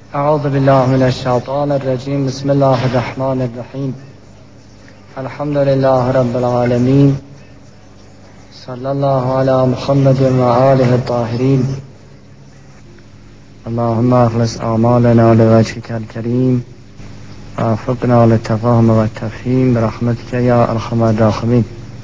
أعوذ بالله من الشيطان الرجيم. بسم الله الرحمن الرحيم. الحمد لله رب العالمين. صلى الله على محمد وآله الطاهرين. اللهم اخلص أعمالنا لوجهك الكريم ووفقنا للتفاهم والتفهيم برحمتك يا أرحم الراحمين.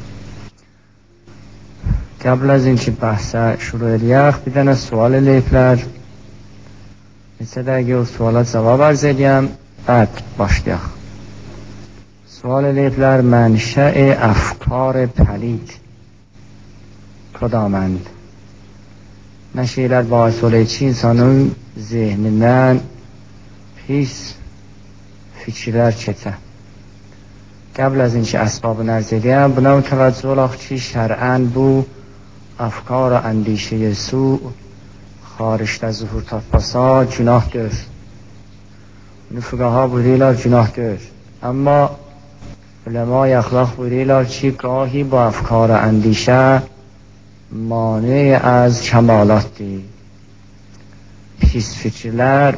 قبل از اینکه بحث شروع یخ بیدن از سوال لیفler lisede sualat cevap arz edeyim, başlayaq. Sual ediblər, mənşə-i əfkar pəlid kudamənd? Nə şeylər bahis olur ki, insanın zihnindən pis fikirlər keçə. Qəbl az inki əsbabını ərz edəyəm, buna mütəvəccüh olaq ki, şərən bu əfkar əndişə-i su xarişdə zuhur tapmasa günahdır. Bunu fuqaha buyururlar, günahdır. Amma uləma-i əxlaq buyururlar ki, gahi bu əfkar əndişə mane az kəmalatdır. Pis fikirlər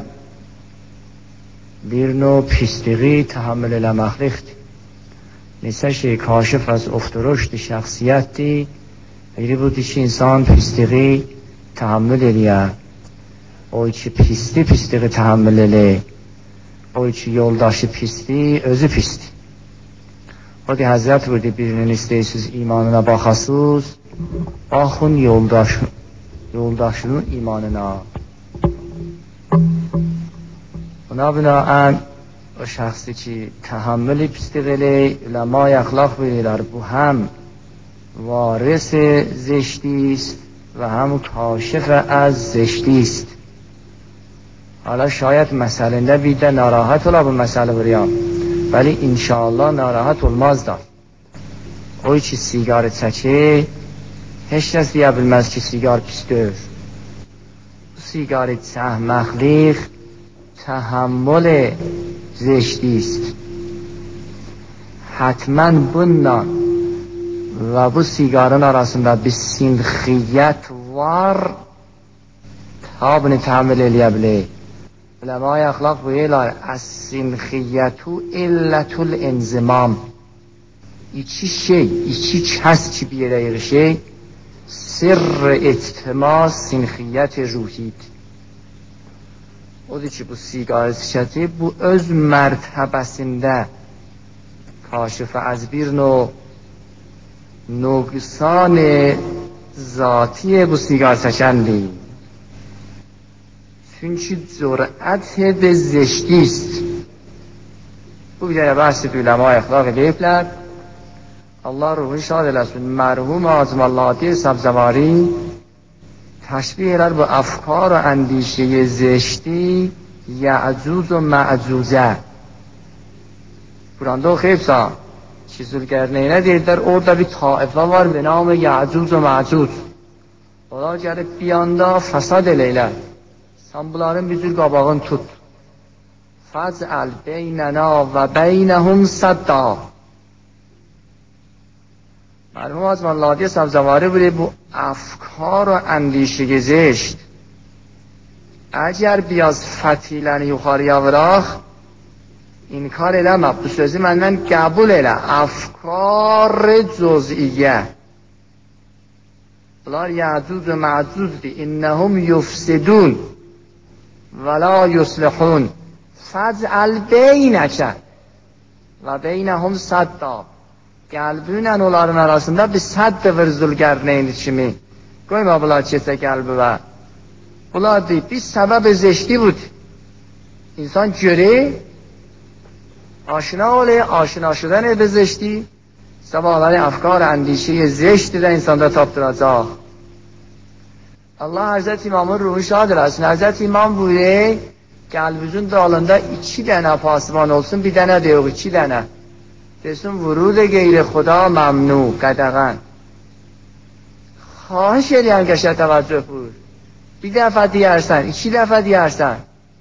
bir növ pisliği təhəmmül eləməklikdir. Neçə şey kaşif az ufturuşdu şəxsiyyətdir. Biri budur ki, insan pisliği təhəmmül eləyər. O ki pisliği təhəmmül eləyir. O ki yoldaşı pisliği, özü pisliği. O ki Həzrət buyurdu, birinin istəyirsiniz imanına baxasınız, baxın yoldaşının imanına. Buna binaən o şəxsi ki təhəmmüli pisliği eləyir, uləma-i əxlaq buyururlar, bu həm varis zeşti است و هم کاشف از زشتی است. حالا شاید مسئله بیده ناراحت ola bu مسئله بریم، ولی انشاءالله ناراحت olmaz da. O ki sigarı çəkir, heç kəs deyə bilməz ki, sigar pisdir. Bu sigarı çəkməklik təhəmmül zeşti است. Hətmən bundan ve bu sigarın arasında bir sinxiyet var, ta bunu təhammül eləyə bilir. Uləma-i əxlaq buyururlar, əs-sinxiyyətu illətul enzimam. İki kəs ki bir yerə yığışır, sirr ictima sinxiyyət ruhid. Odur ki, bu sigarı tükəti, bu öz mərtəbəsində kaşifə az bir növ نقصان ذاتی bu sigar çəkəndir. Çünki cürət به زشتی است. Bu bir bəhs uləma əxlaq ediblər. Allah ruhu şad eləsin. Mərhum Azim Allati Səbzəvari təşbih elər bu əfkar و اندیشه زشتی یعجوز و معجوزه. Kuranda oxuyubsa ki Zülqərneynə deyirlər, orada bir taifə var ve namı Ya'cuc və Ma'cuc. Onlar gəlib bir anda fəsad eləylər. Sən bunların bir cür qabağını tut. Fəzəl beynəna və beynəhum sədda. Mərhum Azman Ladiyə Səbzəvari buyuruyor, bu əfkar و اندیشه زشت əgər biraz fətiləni yuxarıya vıraq, İnkar eləmə, bu sözü məndən qəbul elə. Əfkar cüz'iyyə. Bunlar yəcud və məcuddir. İnnəhum yufsidun və la yuslihun. Fəzəl beynəkə və beynəhum sədda. Qəlbinlə onların arasında bir sədd və Zülqərneyn kimi. Qoyma bunlar keçə qəlbi və. Bunlar deyib, bir səbəb zeşti bud. İnsan görür, آشنا olayı, aşina şudan به زشتی sabahları afkar اندیشه زشت de insanda tapdıracaq. Allah Hazreti İmamın ruhu şad eləsin. Hazreti İmam buyuruyor, qəlbimizin dalında 2 dənə pasman olsun, bir dənə də yox, 2 dənə. Desin vurud qeyri xuda məmnu, qədəğən. Xahiş eləyən qəşə təvəccüh buyur. Bir dəfə deyərsən, 2 dəfə deyərsən,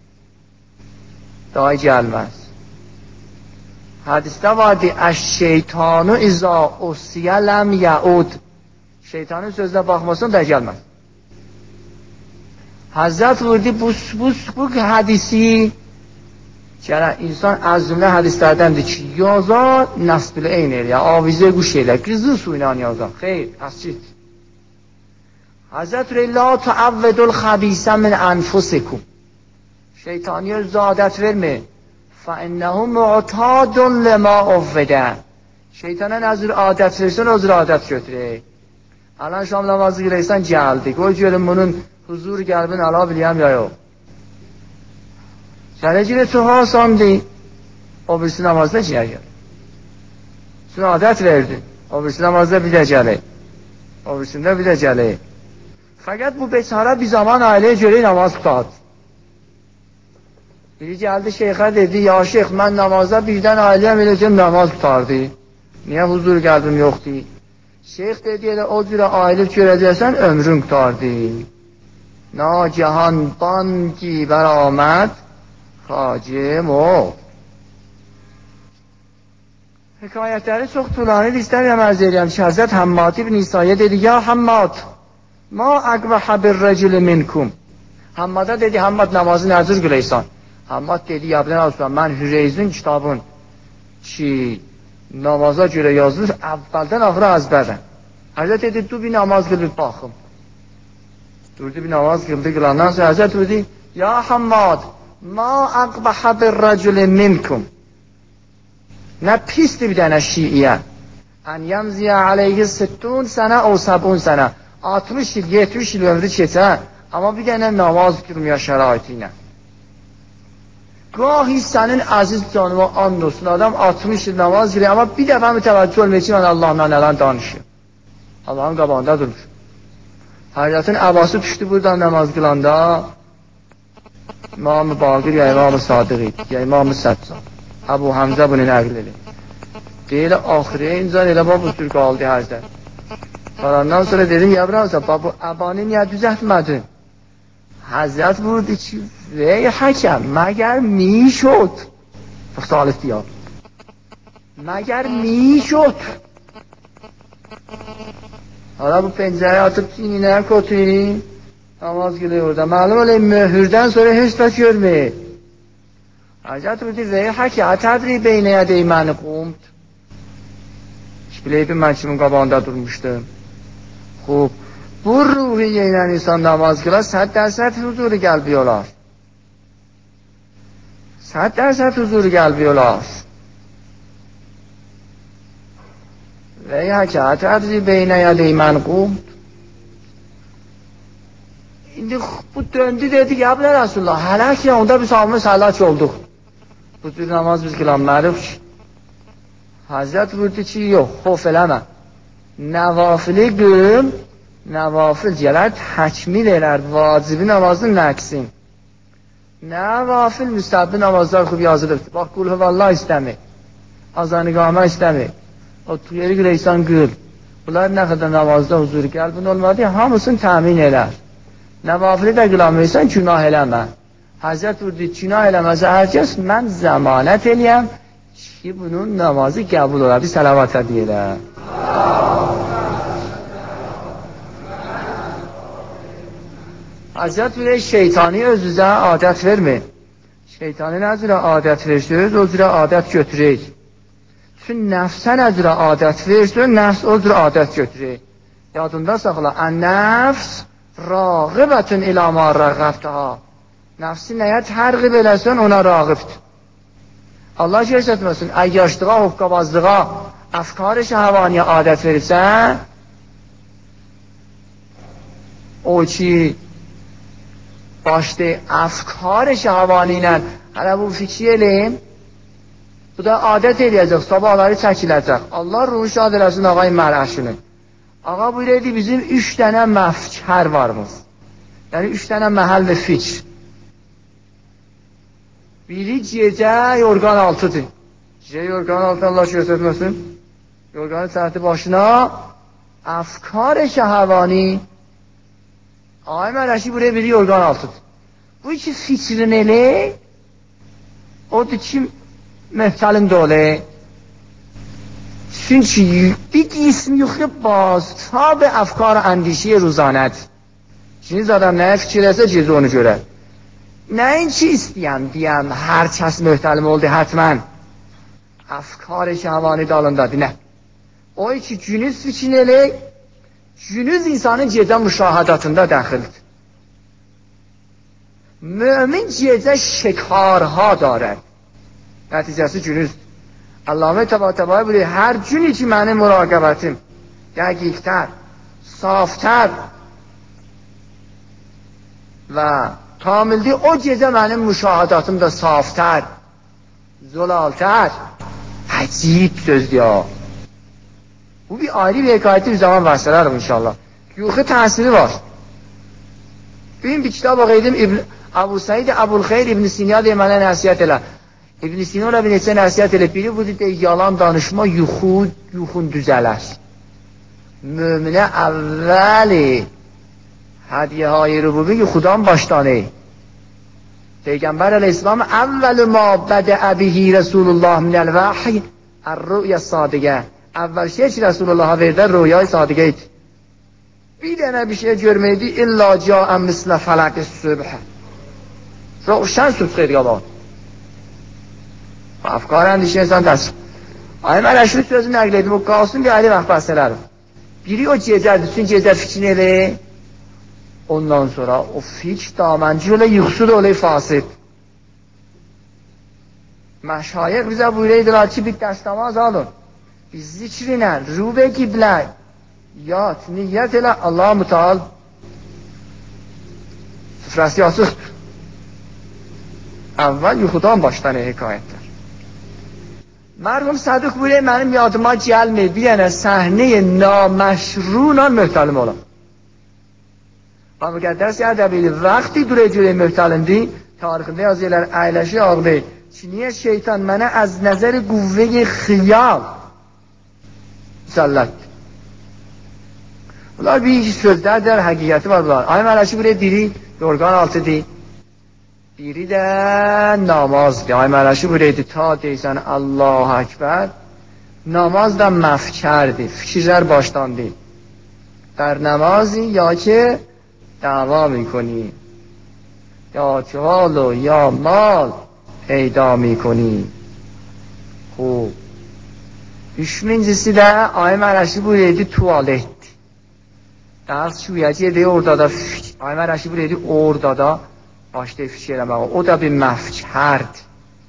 daha gəlməz. Hadisdə vardı, əş-şeytanu izâ usiyə ləm yəud. Şeytanın sözünə baxmasın da gəlməz. Hazrat buyurdu bu hadisi چرا insan az cümle hadislerdendir ki yaza nasbil eyner ya avize kuş eyler kızı suyla yaza hayır asçit Hazret la tuavvedul habise min anfusikum şeytaniye zadet verme فَاِنَّهُ مُعْتَادٌ لَمَا اُفَّدَ şeytana nazır adet versin hazır adet götürür alan şam namazı gireysen geldi koy görün bunun huzur gelbini alabileyim ya yok Şərəcələ çox asandır. O birisi namazda ciğer gel. Şuna adet verdi. O birisi namazda bir de gəlir. O birisinde bir de gəlir. Fakat bu beçara bir zaman aileye göre namaz tutardı. Biri geldi şeyhe dedi, ya şeyh ben namazda birden aileye vereceğim namaz tutardı. Niye huzur geldim yoktu? Şeyh dedi, o cüre aile göreceksen ömrün tutardı. Nagihan banki beramet Hacim o. Hikayetleri çok tulanidir. İstemiyorum arz edeyim ki Hazret Hammad ibn İsa'ya dedi ya Hammad ma akbaha bir recili minkum Hammad'a dedi Hammad namazı nazır güleysan Hammad dedi ya bilen Osman ben Hüreyz'in kitabın ki namaza göre yazılır evvelden ahıra ezberden Hazret dedi dur bir namaz kılıp bakım durdu bir namaz kıldı kılandan sonra Hazret dedi ya Hammad ma akbaha bir recili minkum ne pisli bir tane şiiye en yemziye aleyhi 60 sene o 70 sene 60 yıl 70 yıl ömrü geçe ama bir tane namaz kılmaya şeraitiyle gahi senin aziz canıma and olsun adam 60 yıl namaz kılıyor ama bir defa müteveccih olmak için ben Allah'la neler danışıyor Allah'ın qabağında durur Hazretin Abbası düştü buradan namaz kılanda İmam-ı Baqir ya İmam-ı Sadık ya İmam-ı Səccad Əbu Həmzə bunu nəql edir. Deyil, axirə incan elə bu tür qaldı Həzrət. Qalandan sonra dedim, ya birazda, bu əbani niyə düzəltmədin? Həzrət buyurdu ki, ey həkəm, məgər میشد salih deyar. Məgər میشد Hala bu pencere atıp çiğneye kotuyor. Namaz kılıyor orada. Malum olayım mühürden sonra hiç taş görmüyor. Hazret buyurdu veyhaki atadri beyne yedey məni qumt. Hiç bileydim ben kimin qabağında durmuştum. Xub, bu ruhiye ilə insan namaz kılar 100% huzuru gəlbiyorlar. 100% huzuru gəlbiyorlar. Veyhaki atadri beyne yedey məni qumt. İndi bu döndü dedi ya Resulullah helak ya onda biz almış helak olduk. Bu tür namaz biz kılanlarıq. Hazret buyurdu ki yox, xof eləmə. Nəvafili qım, nəvafil gələr, təkmil elər, vacibi namazın nəqsin. Nəvafil müstəbbi namazlar xub yazılıbdır. Bax, qul hüvallah istəmir. Azan-ı qamə istəmir. O yeri qüreysan qıl. Bunlar nə qədər namazda huzur qəlbin olmadı, hamısını təmin elər. Nəvafili də qılamıysan, günah eləmə. Hazret buyurdu, günah eləməzə hər kəs, mən zəmanət eləyəm ki, bunun namazı qəbul olar. Bir salavat deyirəm. Hazret buyurdu, şeytani özünüzə adət vermir. Şeytani nə cürə adət verirsiniz, o cürə adət götürür. Çünki nəfsə nə cürə adət verirsiniz, nəfs o cürə adət götürür. Yadında saxla, ən-nəfs rağibətün iləmə rəğəbdəha. Nəfsi nəyə tərqib eləsən, ona rağibdir. Allah göstərməsin, əyyəşlığa, hoqqabazlığa, əfkar-ı şəhvaniyə adət verirsən, o ki, başda əfkar-ı şəhvani ilə, hələ bu fikri eləyim, bu da adət eləyəcək, sabahları çəkiləcək. Allah ruhu şad eləsin ağay mərəşini. Ağa buyurdu, bizim 3 dənə məfkər varmız. Yəni 3 dənə məhəl və fikr. Biri gecə yorgan altıdır. Gecə yorgan altına Allah göstərməsin. Yorganı səhəti başına əfkar-ı şəhvani ay mələşi buraya biri yorgan altıdır. Bu iki fikrin eli odur ki məhkəlim dolu. Çünki bir qismi yuxu baz tabi əfkar əndişi ruzanət Fikriniz adam nəyə fikirləsə cüzü onu görər. Nəinki istəyəm, hər kəs möhtəlim oldu həttmən. Afkar şəhvani dalındadır, nə? O ki, günüz fikrin elək, günüz insanın gecə müşahadatında dəxildir. Mümin gecə şekarha dارد. Nəticəsi günüzdür. Allame Təbəi buyuruyor, hər gün ki mənim muraqəbətim dəqiqtər, saftər və kamildir, o gecə mənim müşahadatım da saftər, zolaltər. Acib sözdür ya. Bu bir ayrı bir hekayeti bir zaman bahsederim inşallah. Yuxu təsiri var. Bir kitab oxuyordum, Abu Said Əbulxeyr İbn Sina deyə mənə nəsiyyət elə. İbn Sina ona bir neçə nəsiyyət elə. Biri budur deyək, yalan danışma, yuxun düzələr. Möminə əvvəli hədiyyə-i rububi yuxudan başlanır. Peygamber aleyhisselam evvelu ma bede'e bihi Resulullah minel vahiy er-rü'ya sadige. Evvel şey ki Resulullah'a verdiler rüyayı sadigeydi. Bir tane bir şey görmeydi illa ca'en misle felak-ı sübh. Roşen sübh yalan. Afkar endişe insan ders. Ayım Əl-Əşri sözünü nəql edim. O qalsın bir ayrı vaxt bahsederim. Biri o gecədir, bütün gecə fikrini elə. Ondan sonra o fikr damenci öyle yuxsu da öyle fasit. Məşayıq bize buyuraydılar ki bir dəstəmaz alın. Bir zikrinə, rübə qiblə, yat, niyyət elə Allah-u Teala süfrəsi yazıqdır. Əvvəl yuxudan başlanır hekayətlər. Mərhum Sadık buyuruyor, mənim yadıma gəlmir bir dənə səhnəyə naməşruna möhtəlim olam. Və müqəddəs Ərdəbili vaxti duracılı möhtəlimdir, tarixində yazıyorlar, əyləşi ağlı. Çiniyə şeytan mənə az nəzəri quvve-i xiyal müsəllət. Bunlar bir sözlərdir, həqiqəti var bunlar. Ayım Əl-Əşri buyuruyor, biri yorgan altıdır, biri də namazdır. Ayım Əl-Əşri buyuruyor, ta deysən Allahu Ekber, namaz da məfkərdir, fikirlər başlandı. در نمازی یا که دعوا میکنی یا جهال و یا مال پیدا میکنی. خوب üçüncüsü de Ayım Əl-Əşri buyurdu tuvalet. Ders şuyacı de orada da Ayım Əl-Əşri buyurdu orada da başlayıb fikir eləmək. O da bir məfkərdir.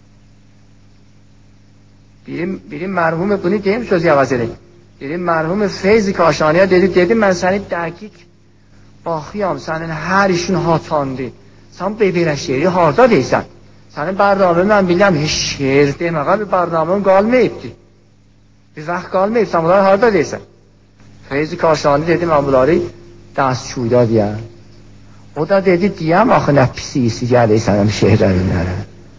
Birim mərhum bunu deyim söz yavaz edin. Birim mərhum Feyzi Kaşaniyə dedi mən səni dəqiq baxıyam, sənin hər işin hatandı. Sən belə şeiri harda deysən? Sənin bərnamı mən biləm, heç şeir deməqə bir bərnamın qalmayıbdır. Bir vaxt qalmayıb, sən bunları harda deysən? Feyzi Kaşani dedi, mən bunları dəstçuyda deyəm. O da dedi, deyəm, axı nə pis gəlir sənin şeirlərinlərə.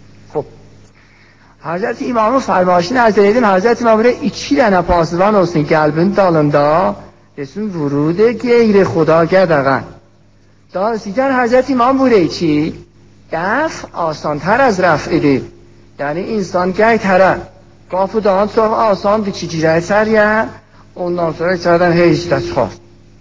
Hazreti İmamın farmayışını arz edelim. Hazreti İmam buraya 2 dənə pasıvan olsun qəlbin dalında desin vurude geyri xuda qədəğən. Daha sizdən Hazreti İmam buraya ki dəf asantar az rəf'idir. Yəni insan gəy tərə qapıdan çox asandır ki girək içəriyə, ondan sonra içərdən heç də çıxar.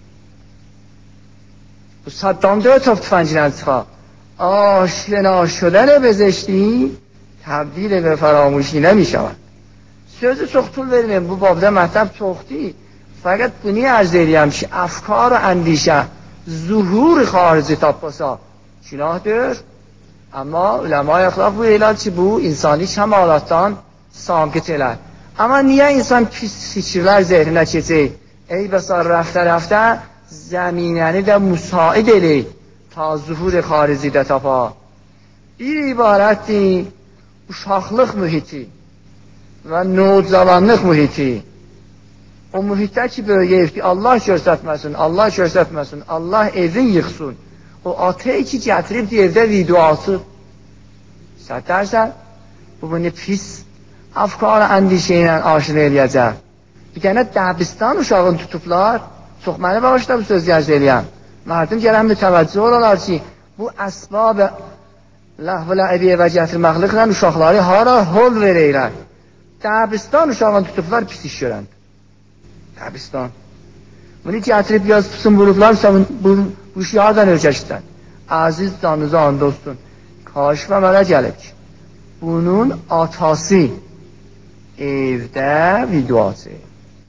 Bu Saddam 4 top tüfəngilə çıxar. Aşina şدن بزشتی تبدیل به فراموشی نمی شود. sözü çox tul verməyim, bu babda mətləb çoxdur. Fəqət bunu ərz edirəm ki, əfkar və əndişə zuhur xarici tapmasa günahdır. Amma uləma əxlaq buyururlar ki, bu insani kəmalatdan saqit elər. Amma niyə insan pis fikirlər zehrinə keçir? Ey bəsa rəftə zəminəni də müsaid eləyir ta zuhur xarici də tapa. Bir ibarətdir uşaqlıq mühiti və növcavanlıq mühiti. O mühitdə ki böyüyür ki Allah göstərməsin, Allah evin yıxsın. O ateyi ki gətirib evdə video atıb. Sətərsən, bu bunu pis afkar əndişə ilə aşina eləyəcək. Bir dənə Dəbistan uşağını tutublar, çox məni bağışda bu söz yerz eləyəm. Mərdim gələn mütəvəccüh olalar ki, bu əsbab ləhv-lə əbiyyə və gətirməkliklə uşaqları hara hol verəylər. Dəbistan uşağını tutublar, pis iş görəndə. Dəbistan. Bunu gətirib yaz pusun vurublar, bu Quşu hardan öyrəşsən? Əziz canınızan dostun, kaşifə mənə gəlib ki, bunun atası evdə video açır.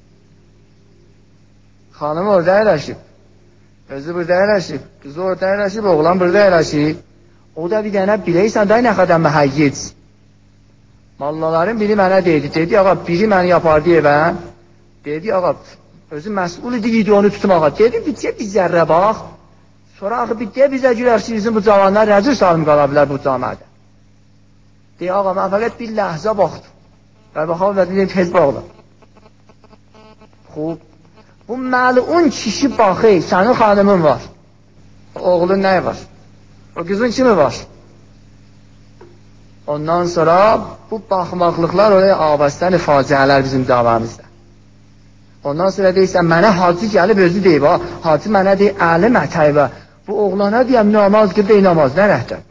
Xanım orada əyləşib, özü burada əyləşib, qızı orada əyləşib, oğlan burada əyləşib. O da bir dənə biləysən da nə qədər məhəyyid. Mallaların biri mənə dedi, ağa biri məni yapardı evə, dedi, ağa özü məsul idi videonu tutum ağa, dedi, bir zərrə bax, sonra axı bizə gülər ki, bizim bu cavanlar rəzir salım qala bilər bu camiədə. Deyək, ağa, mən fəqət bir ləhzə baxdım və baxam və dedim, tez bağla. Xub, bu məlun kişi baxı, sənin xanımın var, oğlun nəyi var, o qızın kimi var. Ondan sonra bu baxmaqlıqlar oraya abəstən faciələr bizim davamızda. Ondan sonra deyirsən, mənə hacı gəlib özü deyib, hacı mənə deyib, əlim ətəybə, bu oğlana deyəm, namaz qıl, namaz, nə rəhdə?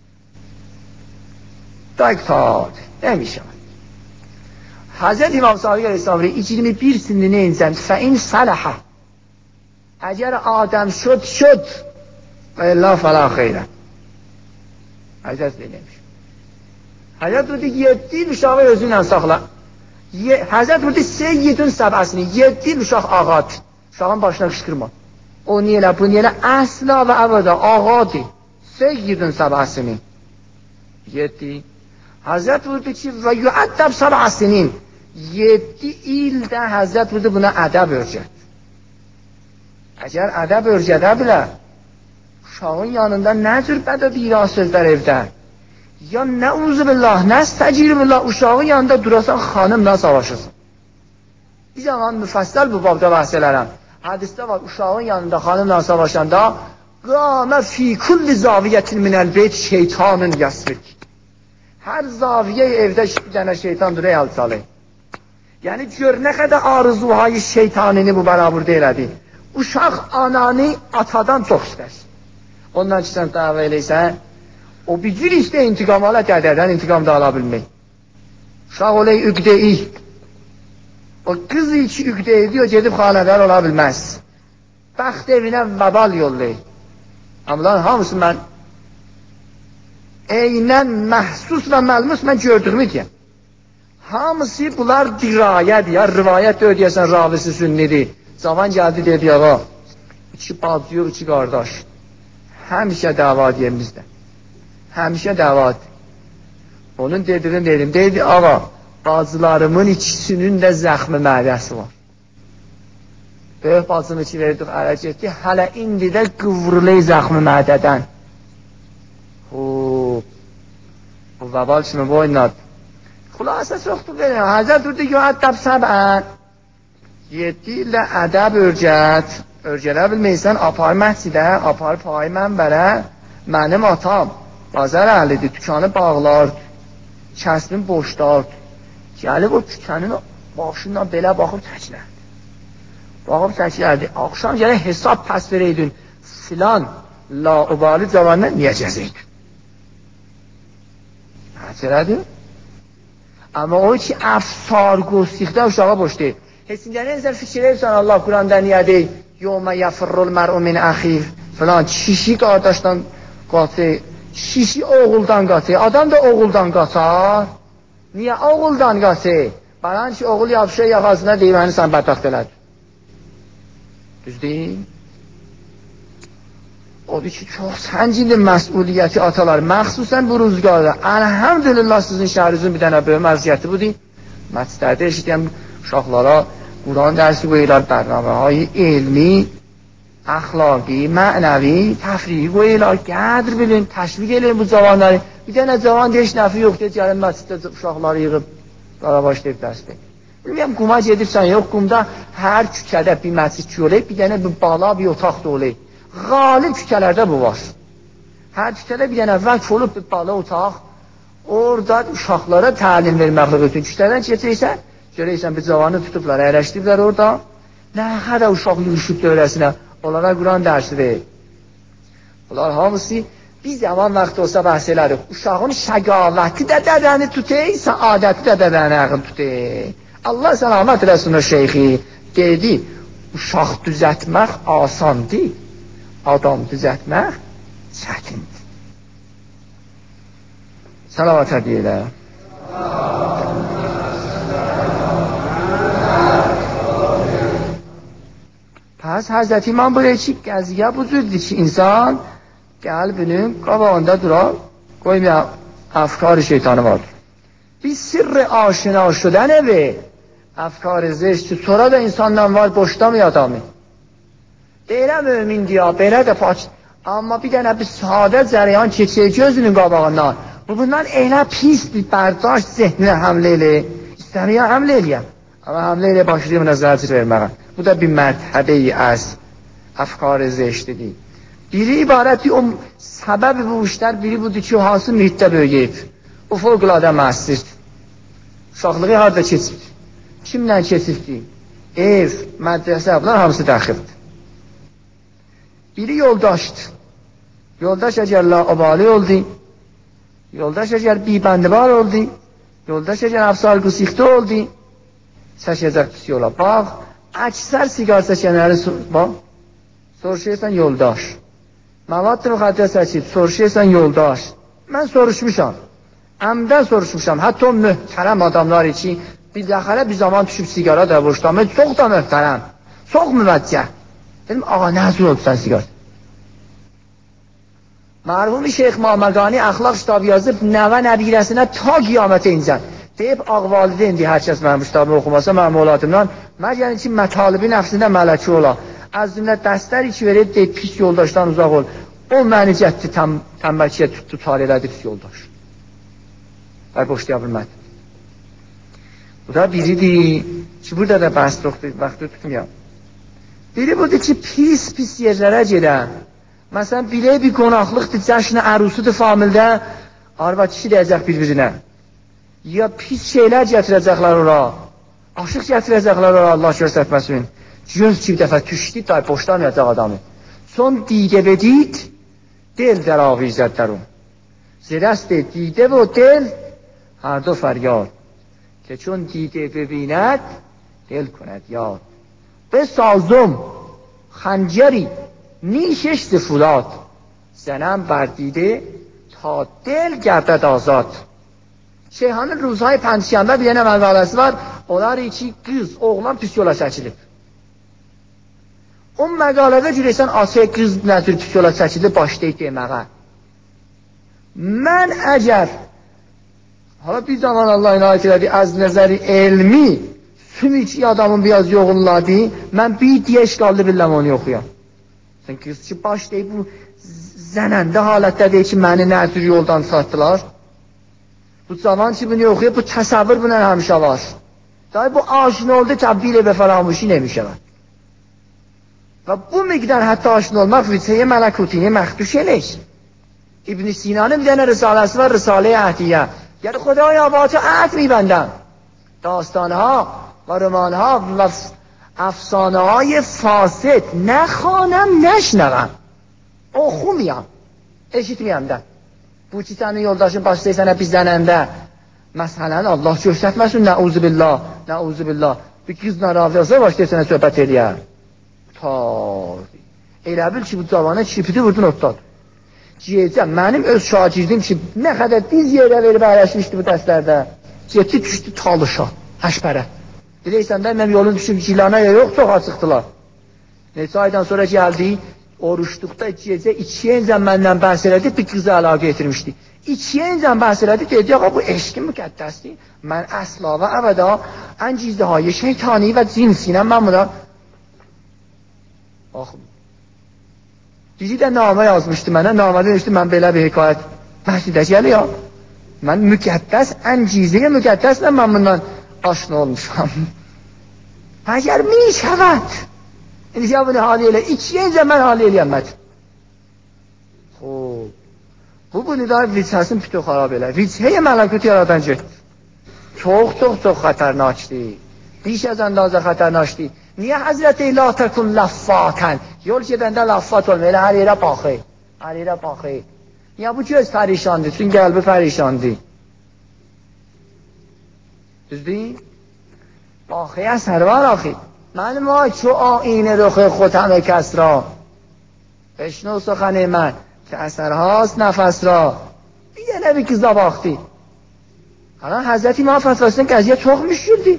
Dayqtad, demişəm. Hazreti İmam Sadiq Aleyhisselam 21 sinini insən, fəin sələhə, əgər Adəm şöd, və illah fələ xeyrə. Həzrət demiş. Həzrət burada 7 uşağı özünlə saxla. Həzrət burada seyyidun səbəsini, 7 uşaq ağadır. Uşağın başına qışqırma. O niyə elə, bu niyə elə, əsla və əvvədə ağadır. Seyyidun səbəsini. 7. Həzrət burada ki, və yüəddəb səbəsinin, 7 ildə Həzrət burada buna ədəb örgət. Əgər ədəb örgədə bilər, uşağın yanında nə cür bədə deyirə sözlər evdə? Ya nəuzu billah, nəstəcir billah, uşağın yanında durasan xanımla savaşırsın. Bir zaman müfəssəl bu babda bəhs elərəm. Hədisdə var, uşağın yanında xanımla savaşanda qamə fi kulli zaviyyətin minəl beyt şeytanın yəsrik. Hər zaviyyə evdə bir dənə şeytan durur, alçalı. Yəni gör nə qədər arzuhayı şeytanini bu bərabırda elədi. Uşaq ananı atadan çox istər. Ondan ki sən dəvə eləysən, o bir cür işte intikam ala dədədən intikam da ala bilmək. Uşaq olay üqdeyi. O qız iki üqdeyi diyor, gedib xanədar ola bilməz. Bəxt evinə vəbal yollayır. Amma hamısı mən eynən məhsus və məlmus mən gördüğümü deyəm. Hamısı bunlar dirayədir ya, rivayət ödəyəsən ravisi sünnidir. Cavan gəldi dedi, ağa, iki bacı yox, iki qardaş. Həmişə dəva deyəm bizdə. Həmişə dəvadır. Onun dediğini dedim. Dedi, ağa, bacılarımın ikisinin də zəxmi mədəsi var. Böyük bacımı ki verdik, ərə getdi, hələ indi də qıvrılıq zəxmi mədədən. Bu vəbal kimi boynadı. Xülasə çoxdur verin. Həzrət durdu ki, ədəb səbən. 7 ildə ədəb örgələ bilməysən, apar məhsidə, apar payı mənbərə, mənim atam bazar əhlidir, dükkanı bağlardı, kəsbin boşlardı. Gəlib o küçənin başından belə baxıb çəkilərdi. Baxıb çəkilərdi. Akşam gələk hesab pəs verəydin, filan laubali cavanına niyə cəzəydin? Həcələdi? Amma o ki, əfsar qostiqdə uşağa boş deyil. Hesincənin sən fikir edirsən, Allah Quranda niyə deyil? Yevmə yəfirrul mər'u min əxir filan, kişi qardaşdan qaçır, kişi oğuldan qaçır, adam da oğuldan qaçar. Niyə oğuldan qaçır? Baran ki, oğul yapışır yaxasına deyir, məni sən bədbəxt elədir. Düz deyil. Odur ki, çox səncili məsuliyyəti atalar, məxsusən bu rüzgarda. Əlhəmdülillah sizin şəhərinizin bir dənə böyük məziyyəti budur. Məscidlərdə eşitəyəm uşaqlara Quran dərsi qoyurlar, bərnaməyi, elmi, əxlaqi, mənəvi, təfriqi qoyurlar, qədir bilin, təşviq edin bu cavanları. Bir dənə cavan deyiş nəfi yoxdur, gəlin məsciddə uşaqları yığıb, qarabaş deyib dərs deyib. Bilməyəm, quma gedirsən, yox, qumda hər küçədə bir məscid ki olayıb, bir dənə bir bala, bir otaq da olayıb. Qalib küçələrdə bu var. Hər küçədə bir dənə vəqf olub bir bala otaq, orada uşaqlara təlim verməklə üçün küçədən keçirsən, görəysən bir cavanı tutublar, əyləşdiriblər orada, nə qədər uşaq yürüşüb dörəsinə, onlara Quran dərsi verir. Bunlar hamısı bir zaman vaxt olsa bəhs elədik. Uşağın şəqavəti də dədəni tutayım, səadəti də dədəni əqin tutayım. Allah səlamət eləsin o şeyxi dedi, uşaq düzətmək asandır, adam düzəltmək çətindir. Salavat hədiyyə. Pəs Həzrət İmam buyuruyor ki, qəziyyə bu cürdür ki, insan qəlbinin qabağında durar, qoymayan افکار şeytanı vardır. Bir sirr aşina şدن ve افکار زشت sonra da insandan var, boşlamıyor adamı. Belə mümindir ya, belə də paç. Amma bir dənə bir sadə cəryan keçir gözünün qabağından. Bundan elə pis bir bərdaşt zehninə həmlə elə. İstəmiyə həmlə eləyəm. Amma həmlə elə başlayım nəzərcir verməyə. Bu da bir mərtəbəyi az افکار زشتdir. Biri ibarəti o səbəbi bu işlər, biri budur ki, o hansı mühitdə böyüyüb. O fövqəladə müəssisdir. Uşaqlığı harada keçibdir? Kimlə keçibdir? Ev, mədrəsə, bunlar hamısı daxildir. Biri yoldaşdır. Yoldaş əgər laubali oldu, yoldaş əgər bibəndibər oldu, yoldaş əgər əfsal qısıqda oldu, çəkəcək pis yola. Bax, əksər sigar çəkənləri bax, soruşursan yoldaş. Məvad müxəddəs çəkib, soruşursan yoldaş. Mən soruşmuşam, əmdən soruşmuşam. Hətta o möhtərəm adamlar ki, bir dəxələ bir zaman düşüb sigara da boşlamır, çox da möhtərəm, çox müvəccəh. Dedim, ağa, nə zor oldu sən sigar? Mərhum Şeyx Mamaqani əxlaq kitabı yazıb, nəvə nəbirəsinə ta qiyamətə incən. Deyib, ağ valideyndir, hər kəs mənim kitabımı oxumasa, mənim oladımdan, məgərin ki, mətalibi nəfsində mələki ola. Az cümlə dəstəri ki, verib, deyib, pis yoldaşdan uzaq ol. O məni cəhdi təmbəlkiyə tutdu, tar elədi pis yoldaş. Və boşlaya bilmədi. Bu da biridir ki, burada da bəhs vaxtı tutmayam. Biri budur ki, pis yerlərə gedən. Məsələn, bilə bir qonaqlıqdır, cəşnə ərusudur famildə, arvad kişi deyəcək bir-birinə. Ya pis şeylər gətirəcəklər ora, aşıq gətirəcəklər ora, Allah göstərməsin. Göz ki, bir dəfə tüşdid, day boşlamayacaq adamı. Son دیده بدید دل در آویزد در اون ز دست دیده و دل هر دو فریاد که چون دیده ببیند دل کند یاد بسازم خنجری نیشش ز فولاد زنم بر دیده تا دل گردد آزاد. Şeyhanın روزهای پنجشنبه bir dənə məqaləsi var. Onlar iki qız, oğlan pis yola çəkilib. O məqalədə görürsən, asıya qız nəzir pis yola çəkilib, başlayıb deməyə. Mən əgər, hala bir zaman Allah inayət elədi, az nəzəri elmi, sümiki adamın biraz yoğunladı, mən bir diyə işqallı billəm onu yoxuyam. Sən qız ki, başlayıb bu zənəndə halətdə deyir ki, məni nəzir yoldan satdılar. Bu zaman ki, bunu yoxuyub, bu təsəvvür buna həmişə var. Dahi bu aşın oldu, təbdil və fəramuşi nemişə var. Və bu miqdar hətta aşın olmaq vütəyə mələkutini məxduş eləyiş. İbn Sina'nın bir dənə risaləsi var, Risalə-i Əhdiyyə. Yəni, Xudaya batı əhd میبندم. داستانها و رمانها و افسانه‌های فاسد نخوانم نشنوم. oxumuyam, eşitməyəm də. Bu ki, sənin yoldaşın başlayır sənə bizlənəndə, məsələn, Allah göstərməsin, nəuzubillah, bir qızla razıyasa başlayır sənə söhbət eləyər. Elə bil ki, bu cavanın çipidi vurdun otdan. Gecə, mənim öz şagirdim ki, nə qədər biz yerə verib əyləşmişdi bu dərslərdə, getdi, düşdü talışa, həşbərə. Biləysən də, mənim yolun düşüb gilanaya yox, çox açıqdılar. Neçə aydan sonra gəldi, oruçluqda gecə içiyəncən məndən bəhs elədi, bir qıza əlaqə getirmişdi. İçiyəncən bəhs elədi, dedi, ağa, bu eşqi müqəddəsdir. Mən əsla və əvvəda ən cizdihay şeytani və cinsinəm, mən buna baxım. Bizi də namə yazmışdı mənə, namədə demişdi, mən belə bir hekayət bəhsidə gəlir ya. Mən müqəddəs, ən cizdiyə müqəddəslə mən bundan aşna olmuşam. Əgər mi şəvət, İnşa bunu hali elə, içiyəncə mən hali eləyəmədim. Bu nidar vicəsin pütü xarab elə. Vicəyə mələkut yaradan getdi. Çox xətərnaşdır. Biş az əndazə xətərnaşdır. Niyə Həzrət-i la təkun ləffatən? Yol gedəndə ləffat olma, elə hər yerə baxı. Niyə bu göz pərişandır, çünki qəlbi pərişandır. Düzdür? Baxı əsər var axı. Mənim ay ço aynə röxü xotəm kəsra. بشنو سخن من که اثرهاست نفس را یه نبی که زباختی. الان حضرت امام فتواسن قضیه تخم میشوردی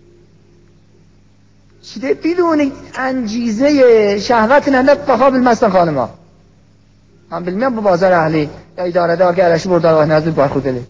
چیده بدون انجیزه شهوت ننده بخواب المستن خانما من بلمیم با بازار اهلی یا اداره دار که علشی بردار و نزد باید خود دلی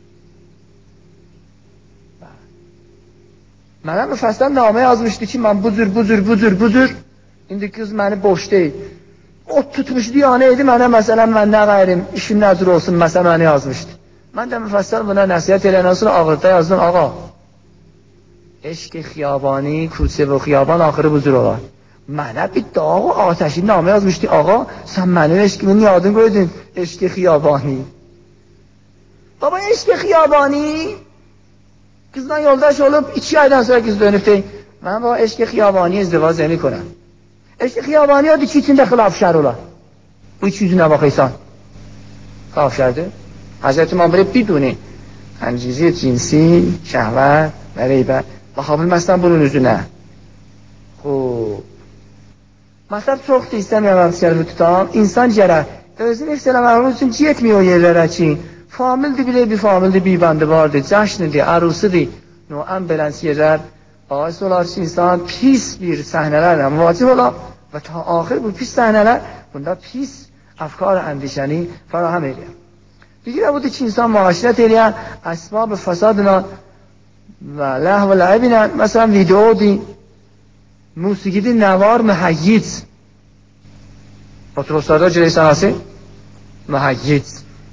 منم مفصل نامه yazmıştı ki ben budur indi kız beni boşdu o tutmuşdu yani idi mənə məsələn mən nə qayrim işim nəzir olsun məsələn məni yazmışdı mən də müfəssəl buna nəsihət eləyəndən sonra ağırda yazdım ağa eşq xiyabani کوچه و خیابان آخر buzur olar mənə bir dağ و آتشی نامه yazmışdı ağa sən mənim eşqimin yadın qoydun eşq xiyabani baba eşq xiyabani kızdan yoldaş olup 2 aydan sonra kız dönüp de ben با eşq xiyabani ازدواج نمی‌کنم eşq xiyabani o iki içinde xilaf şer olar bu iki yüzüne bakıysan خلاف şerdir Hazreti İmam böyle بدون انگیزه جنسی شهوت و ریبت بخواب المستن bunun üzerine خوب مثلا çok da istemiyorum sizi tutam insan cərə özün istəməmək üçün getmiyor yerlərə ki famildir bile bir famildir bir bandı vardır cəşnidir arusidir no ən belənç yerlər باعث olar ki insan pis bir səhnələrlə müvacih olar və ta axir bu pis səhnələr bunda pis afkar əndişəni farahem edir دیگه بود که انسان معاشرت eləyən اسباب فسادına و لهو و لعبینə مثلا ویدیو موسیقی نوار مهیج پاتروسادا جای سناسی مهیج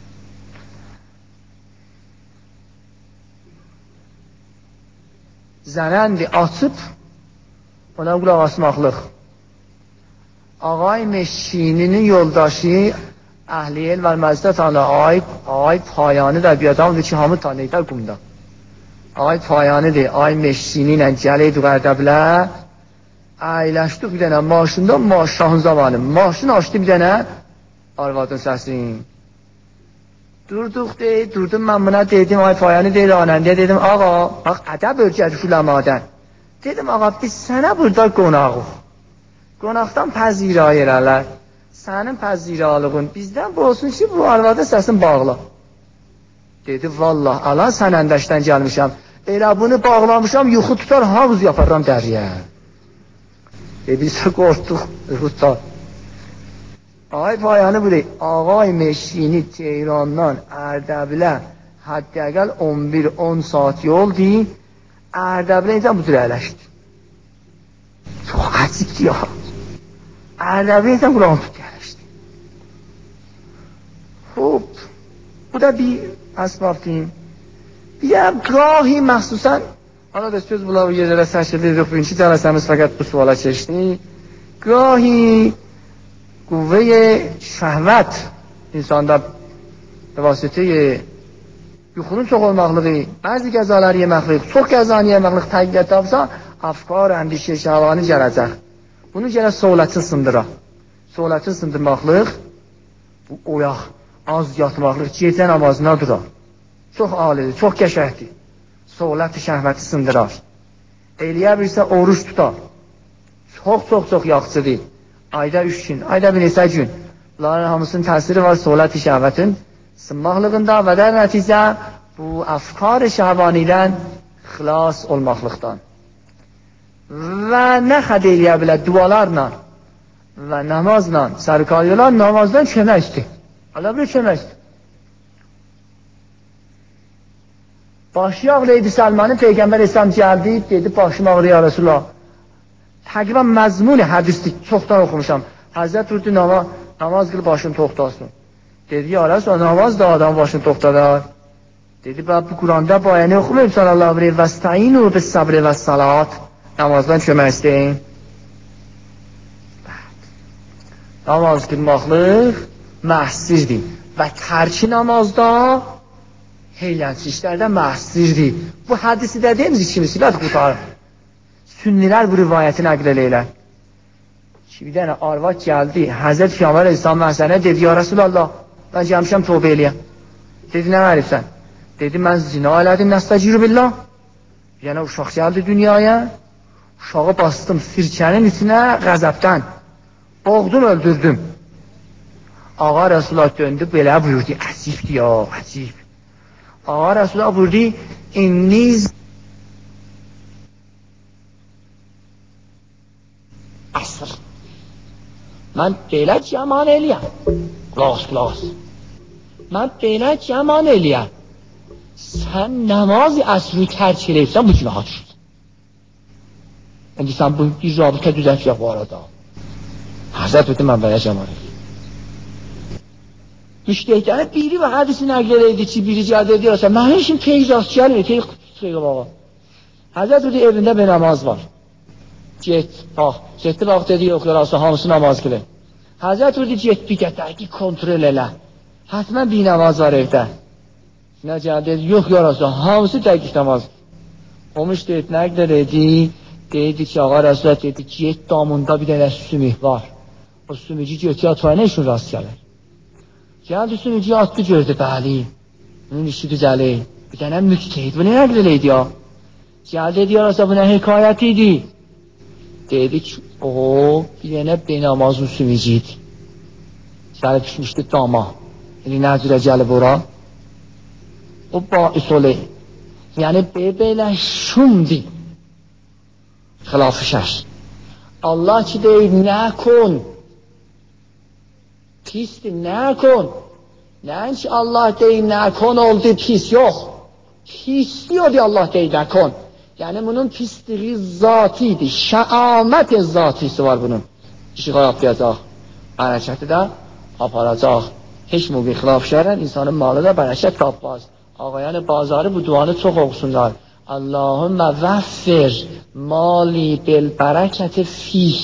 زنندی açıb ona qulaq asmaqlıq ağay meşkininin yoldaşı اهلی علم و مجلس تانه آقای پایانی در بیادام دیچی همه تانه در گمده آقای پایانی دی آقای مشینین جلی دو قردبله ایلشتو بیدنه ماشونده ماشان زمانه ماشون آشتی بیدنه آروادون سسین durdum ben buna dedim ay payani dedi anandiye dedim ağa bak ədəb ölçədi şulamadan dedim ağa biz sənə burada qonaqdan pəzirə ayırarlar sənin pəziralığın bizdən bu olsun ki bu arvada səsin bağla dedi vallah alan sənəndəşdən gəlmişəm elə bunu bağlamışam yuxu tutar havuz yaparram dəriyə bizə qorxduq tutar آقای پایانی بوده آقای مشینی تهرانdan Ərdəbilə hətta 11-10 saat yoldu Ərdəbilə insan bu cür əyləşdi çox acıqdı ya Ərdəbilə insan Qur'an tutdu əyləşdi خوب bu da bir əsbabdır bir də gahi məxsusən حالا da söz bunlar یه جلسه شده bu iki cəlsəmiz fəqət bu suala keçdi gahi قوه şəhvət insanda به واسطه yuxunun çox olmaqlığı, bəzi qəzaları yeməklik, çox qəzanı yeməklik təqqiyyət tapsa, afkar, əndişə, şəhvani gələcək. Bunu gələ soğlətin sındıraq. Soğlətin sındırmaqlıq, bu oyaq, az yatmaqlıq, gecə namazına duraq. Çox alidir, çox qəşəkdir. Soğlət şəhvəti sındıraq. Eləyə bilsə oruç tutar. Çox yaxçıdır. Ayda 3 gün, ayda bir neçə gün. Bunların hamısının təsiri var soğlət şəhvətin sınmaqlığında və də nəticə bu afkar şəhvanidən xilas olmaqlıqdan. Və nə xəd eləyə bilər dualarla və namazla sərkariyyələr namazdan köməkdir. Allah bilir köməkdir. Başı ağrıydı Səlmanın Peyğəmbər İslam gəldi, dedi başım ağrıyor ya Resulullah. Təqribən məzmun hədislik çoxdan oxumuşam. Həzrət durdu namaz qıl başını toxtasın. Dedi ya Resulullah namaz da adam başını toxtadar. Dedi bu Quranda bu ayəni oxumayıb sallallahu aleyhi və stəinu bis sabr və salat. Namazdan kömək istəyin. Namaz qılmaqlıq məhsizdir və tərki namazda heylənçi işlərdə məhsizdir. Bu hədisi də deyimiz ikimiz ilə qutarır. Sünnilər bu rivayəti nəql eləyirlər. Bir dənə arvad gəldi, Həzrət Peyğəmbər İslam məsələnə dedi, ya Rasulallah, mən gəlmişəm tövbə eləyəm. Dedi, nə veribsən? Dedi, mən zina elədim, nəstəciru billah. Yəni, uşaq gəldi dünyaya, uşağı bastım sirkənin içinə qəzəbdən. Boğdum, öldürdüm. Ağa Rasulullah döndü, belə buyurdu, əcibdir ya, əcib. Ağa Rasulullah buyurdu, inniz əsr. Mən belə cəman eləyəm. Qulaq. Mən belə cəman eləyəm. Sən namazı əsri tərk eləyirsən, bu günaha düşür. İndi sən bu bir rabitə düzəltəcək bu arada. Həzrət buyurdu, mən belə cəman eləyəm. Müştəhidlərin biri və hədisi nəql edildi ki, biri gəldi deyirsə, mən işim tez rast gəlmir, tez çıxıyor bağa. Həzrət buyurdu, evində bir namaz var. Getdi bax, dedi, yox, yarası, hamısı namaz qılır. Həzrət buyurdu, get bir qədərki kontrol elə. Hətmən bir namaz var evdə. Nə gəldi, dedi, yox, yarası, hamısı dəqiq namaz. O müştəhid nəql edildi, deyildi ki, ağa Rəsulət dedi, get damında bir dənə sümük var. O sümücü götü atmaya nə üçün rast gəlir? Gəldi sümücü atdı, gördü, bəli, bunun işi düzəlir. Bir dənə müştəhid, bu nə nəql edildi ya? Gəldi, dedi, yarasa, bu nə hekayət idi? Dedi ki, o bir dənə benamazın sümücü idi. Gəlib düşmüşdü dama. Yəni, nə cürə gəlib ora? O bais olayı. Yəni, belə şumdi. Xilaf-ı şər. Allah ki deyir, nə kon? Pisdir, nə kon? Nəinki Allah deyir, nə kon oldu, pis, yox. Pis diyordu Allah deyir, nə kon? Yəni, bunun pisliği zatiydi, şəamət zatisi var bunun. İşi qayatlayacaq, bərəkəti də aparacaq. Heç müqi xilaf şərən, insanın malı da bərəkət tapmaz. Ağayanı bazarı bu duanı çox oxusunlar. Allahümmə vəffir mali bil bərəkəti fih.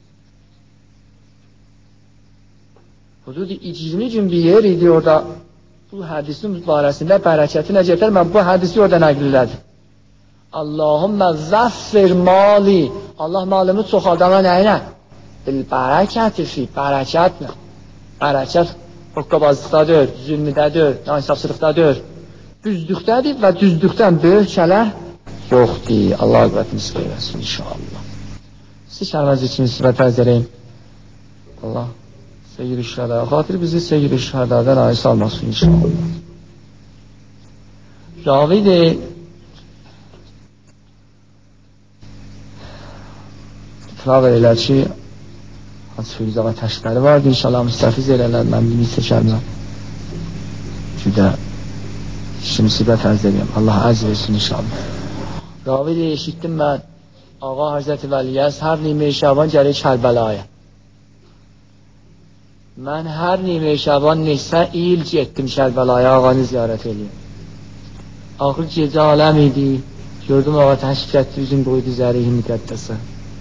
Hudud 20 gün bir yer idi orada. Bu hədisin mübarəsində bərəkəti necətər? Mən bu hədisi orada nəql elədim. Allahümmə vəffir mali. Allah malımı çoxaldama nəyinə? Bil bərəkəti fih. Bərəkətlə. Bərəkət hoqqabazlıqdadır, zülmüdədir, nansafsılıqdadır. Düzlükdədir və düzlükdən böyük kələr yoxdur. Allah qüvvətimiz qeyləsin inşallah. Siz kəlməz için sifət əzərəyim. Allah sevgili şəhədə, xatir bizi sevgili şəhədədən ayı salmasın inşallah. Ravidir İtlaq edirlər ki, Firuzə və təşkəli vardı, inşallah müstəfiz edirlər, mən bir neçə kəlmə güdə müsibət ərz edeyim, Allah ərz versin inşallah. Ravi deyə eşitdim mən, Ağa Hazreti Vəliyyəz hər nime Şaban gəlir Kərbəlaya. Mən hər nime Şaban neçə il getdim Kərbəlaya ağanı ziyarət edeyim. Axır gecə aləm idi, gördüm ağa təşkil etdi, üzüm qoydu zərihi müqəddəsə.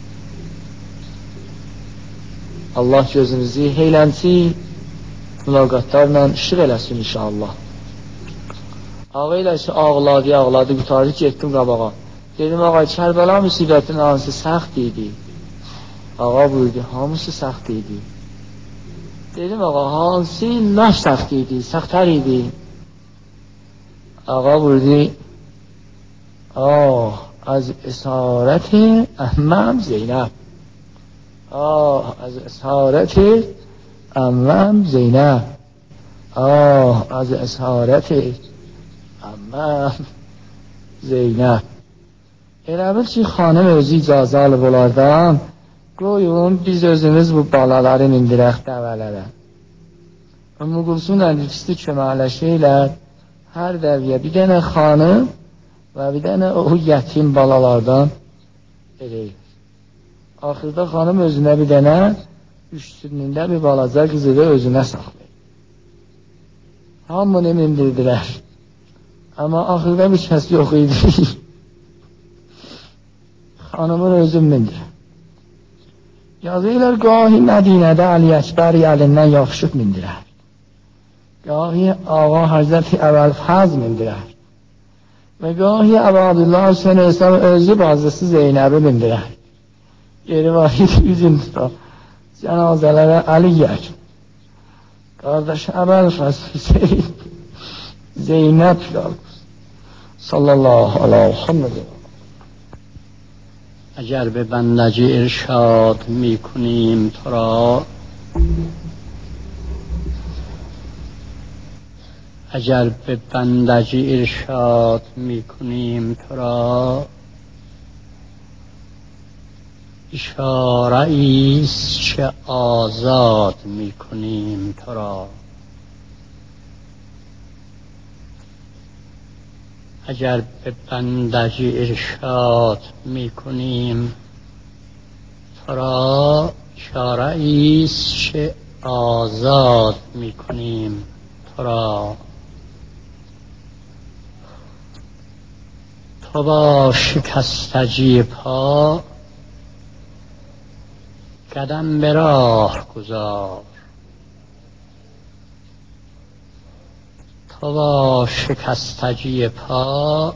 Allah gözünüzü heylənti mülaqatlarla işıq eləsin inşallah. Ağa ilə ki, ağladı, qutardı, getdim qabağa. Dedim, ağa, Kərbəla müsibətinin hansı səxt idi? Ağa buyurdu, hamısı səxt idi. Dedim, ağa, hansı laf səxt idi, səxtər idi? Ağa buyurdu, az əsarət-i əhməm Zeynəb. از اسارت عمم زینب از اسارت عمم Zeynəb. Elə bil ki, xanım özü icazə alıb onlardan, qoyun biz özümüz bu balaları mindirək dəvələrə. Ümmü Kulsum nəndikisi köməkləşəylər, hər dəvyə bir dənə xanım və bir dənə o yetim balalardan eləyir. Axırda xanım özünə bir dənə üstünlüğündə bir balaca qızı da özünə saxlayır. Hamını mindirdilər. Amma axırda bir kəs yox idi. Xanımın özü mindir. Yazıylar, qahi Mədinədə Əli Əkbər əlindən yapışıb mindirər. Qahi Ağa Hazreti Əvəlfəz mindirər. Və qahi Əbadullah Hüseyin İslam özü bazısı Zeynəbi mindirər. Yeri var idi, üzün tutar. Cənazələrə Əli gəl. Qardaş Əbəlfəz Hüseyin Zeynəb qalır. Sallallahu aleyhi ve sellem. اگر به بندگی ارشاد می کنیم تو را اگر به بندگی ارشاد میکنیم تو را، اشاره ایست که آزاد میکنیم تو را. اگر به بندگی ارشاد میکنیم تو را، اشاره ایست که آزاد میکنیم تو را. تو با شکستگی پا قدم به راه گذار، تو با شکستگی پا